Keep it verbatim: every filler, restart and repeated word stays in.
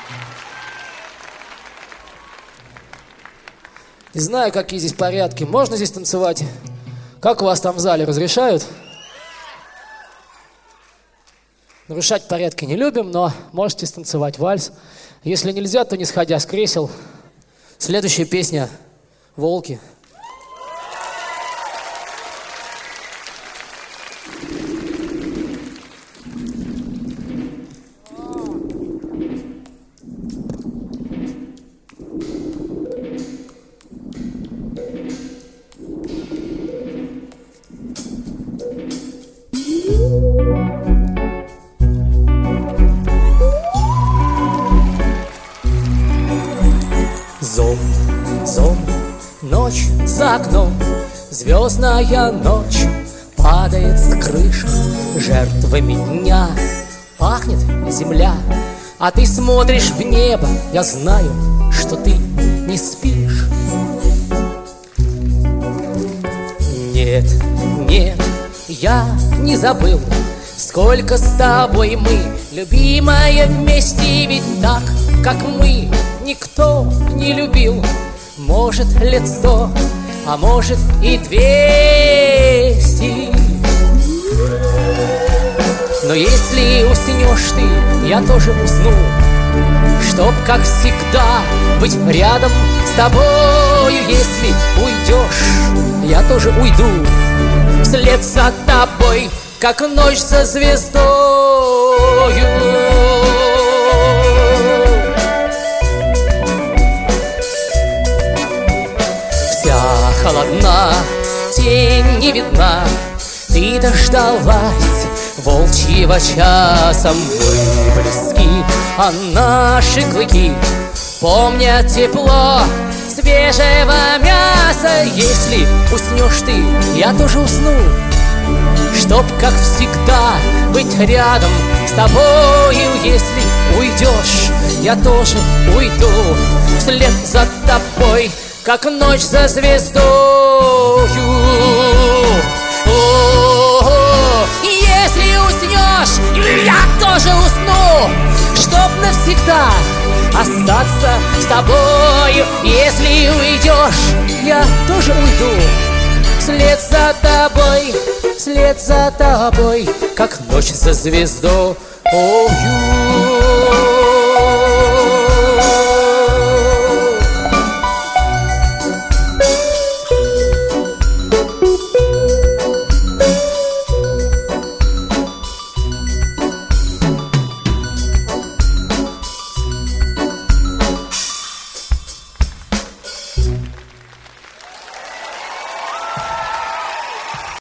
Не знаю, какие здесь порядки. Можно здесь танцевать? Как у вас там в зале, разрешают? Нарушать порядки не любим, но можете станцевать вальс. Если нельзя, то не сходя с кресел. Следующая песня «Волки». Зомб, зомб, ночь за окном, звездная ночь падает с крыш жертвами дня. Пахнет земля, а ты смотришь в небо. Я знаю, что ты не спишь. Нет, нет, я не забыл, сколько с тобой мы, любимая, вместе. Ведь так, как мы, никто не любил. Может, лет сто, а может и двести. Но если уснешь ты, я тоже усну, чтоб, как всегда, быть рядом с тобою. Если уйдешь, я тоже уйду вслед за тобой, как ночь за звездою. Холодна, тень не видна, ты дождалась волчьего часа. Мы близки, а наши клыки помнят тепло свежего мяса. Если уснешь ты, я тоже усну, чтоб, как всегда, быть рядом с тобою. Если уйдешь, я тоже уйду вслед за тобой, как ночь за звездою. О-о-о. Если уснешь, я тоже усну, чтоб навсегда остаться с тобою. Если уйдешь, я тоже уйду вслед за тобой, вслед за тобой, как ночь за звездою.